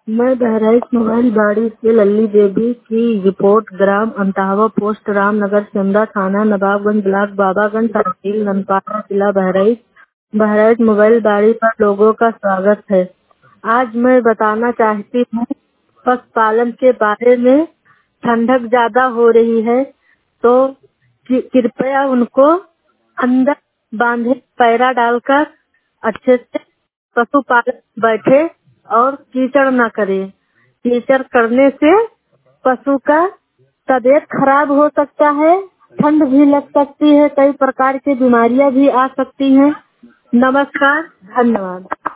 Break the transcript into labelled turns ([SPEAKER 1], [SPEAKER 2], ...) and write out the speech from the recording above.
[SPEAKER 1] मैं बहराइच मोबाइल बाड़ी से लल्ली देवी की रिपोर्ट ग्राम अंतावा पोस्ट रामनगर सिमरा थाना नवाबगंज ब्लॉक बाबागंज तहसील ननपारा जिला बहराइच बहराइच मोबाइल बाड़ी पर लोगों का स्वागत है। आज मैं बताना चाहती हूँ पशुपालन के बारे में। ठंडक ज्यादा हो रही है तो कृपया उनको अंदर बांधे पैरा डालकर अच्छे से पशुपालक बैठे और कीचड़ न करे। कीचड़ करने से पशु का तबीयत खराब हो सकता है, ठंड भी लग सकती है, कई प्रकार की बीमारियां भी आ सकती हैं। नमस्कार, धन्यवाद।